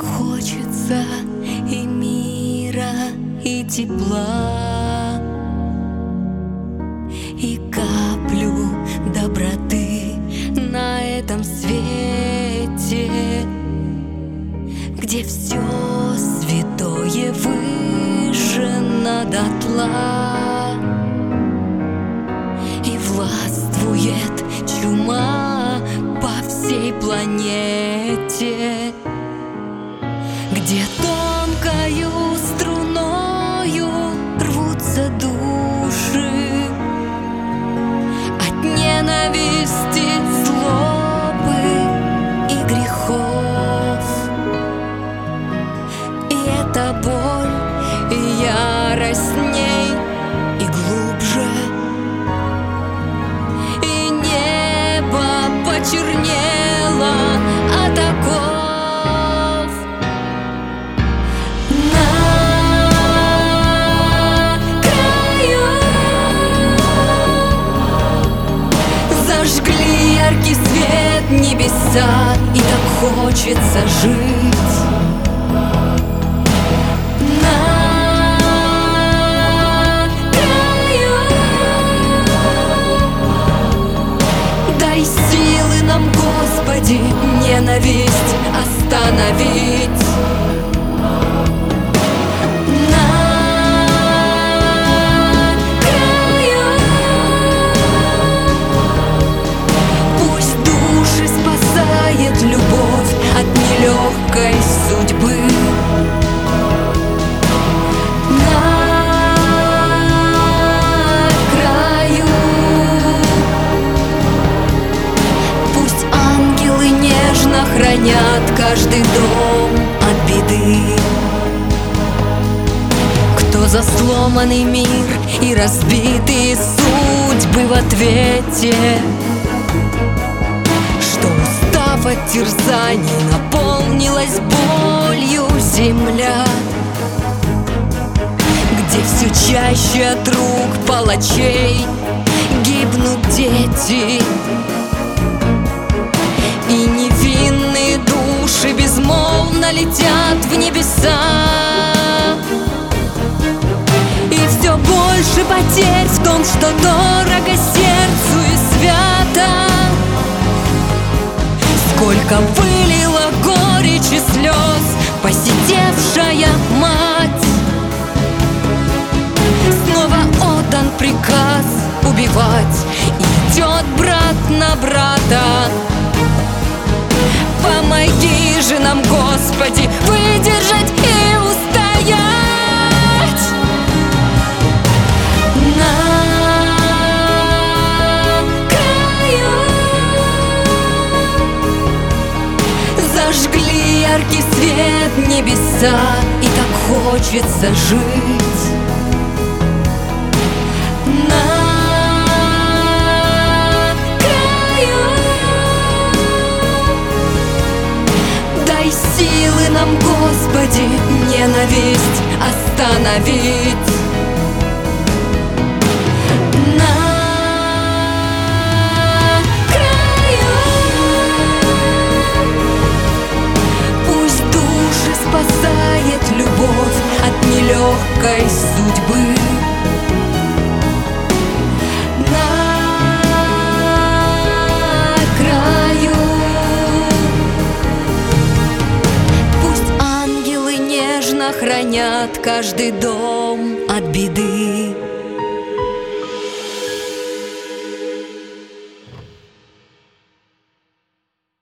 хочется и мира, и тепла, и каплю доброты на этом свете, где все святое выжжено дотла, и властвует чума по всей планете, где тонкою струною рвутся души от ненависти, злобы и грехов. И эта боль, и ярость в ней, и глубже, и небо почернело от оков. Зажгли яркий свет небеса, и так хочется жить. На краю дай силы нам, Господи, ненависть остановить. Любовь от нелегкой судьбы. На краю пусть ангелы нежно хранят каждый дом от беды. Кто за сломанный мир и разбитые судьбы в ответе, от терзаний наполнилась болью земля, где все чаще от рук палачей гибнут дети, и невинные души безмолвно летят в небеса. И все больше потерь в том, что дорого сердцу и свято. Сколько вылила горечи слез посидевшая мать. Снова отдан приказ убивать, идет брат на брата. Помоги же нам, Господи, выдержать и устоять. Зажгли яркий свет небеса, и так хочется жить. На краю дай силы нам, Господи, ненависть остановить. Спасает любовь от нелегкой судьбы. На краю пусть ангелы нежно хранят каждый дом от беды.